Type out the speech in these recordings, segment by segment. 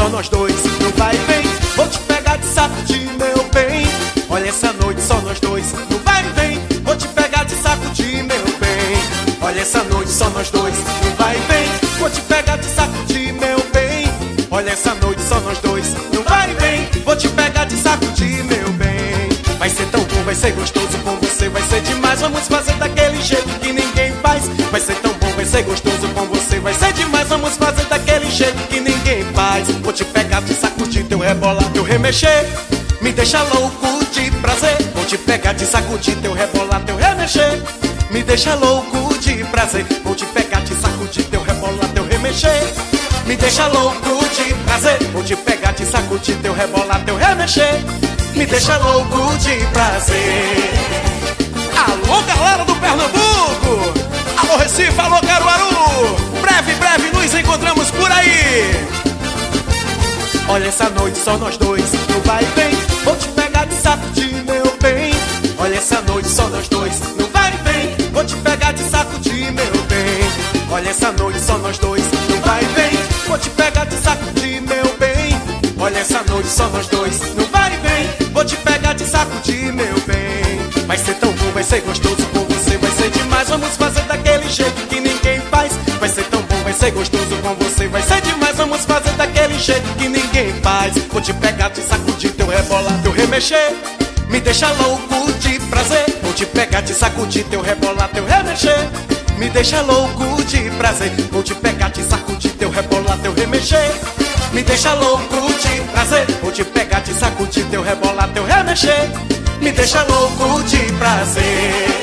só nós dois, não vai e vem. Vou te pegar de sacudir, meu bem. Olha essa noite só nós dois, não vai e vem. Vou te pegar de sacudir, meu bem. Olha essa noite só nós dois, não vai e vem. Vou te pegar de sacudir, meu bem. Olha essa noite só nós dois, não vai e vem. Vou te pegar de sacudir, meu bem. Vai ser tão bom, vai ser gostoso com você, vai ser demais. Vamos fazer daquele jeito que ninguém faz. Vai ser tão bom, vai ser gostoso com você, vai ser demais. Vamos fazer daquele jeito que ninguém faz. Vou te pegar, te sacudir, teu rebolar, teu remexer. Me deixa louco de prazer. Vou te pegar, te sacudir, teu rebolar, teu remexer. Me deixa louco de prazer. Vou te pegar, te sacudir, teu rebolar, teu remexer. Me deixa louco de prazer. Vou te pegar, te sacudir, teu rebolar, teu remexer. Me deixa louco de prazer. Alô, galera do Pernambuco! Alô, Recife, alô, Caruaru! Breve nos encontramos por aí! Olha essa noite só nós dois, não vai e vem. Vou te pegar de sacudir, meu bem. Olha essa noite só nós dois, não vai e vem. Vou te pegar de sacudir, meu bem. Olha essa noite só nós dois, não vai e vem. Vou te pegar de sacudir, meu bem. Olha essa noite só nós dois, não vai e vem. Vou te pegar de sacudir, meu bem. Vai ser tão bom, vai ser gostoso com você, vai ser demais. Vamos fazer daquele jeito que ninguém faz. Vai ser tão bom, vai ser gostoso com você, vai ser demais. Vamos fazer daquele jeito que ninguém faz. Vou te pegar, te sacudir, teu rebolar, teu remexer. Me deixa louco de prazer. Vou te pegar, te sacudir, teu rebolar, teu remexer. Me deixa louco de prazer. Vou te pegar, te sacudir, teu rebolar, teu remexer. Me deixa louco de prazer. Vou te pegar, te sacudir, teu rebolar, teu remexer. Me deixa louco de prazer.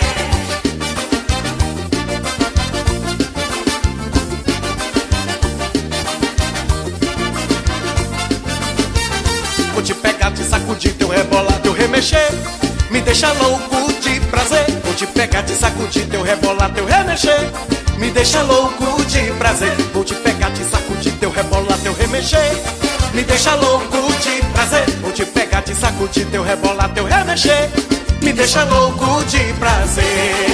Vou te pegar, te sacudir, teu rebolar, teu remexer. Me deixa louco de prazer. Vou te pegar, te sacudir, teu rebolar, teu remexer. Me deixa louco de prazer. Vou te pegar, te sacudir, teu rebolar, teu remexer. Me deixa louco de prazer. Vou te pegar, te sacudir, teu rebolar, teu remexer. Me deixa louco de prazer.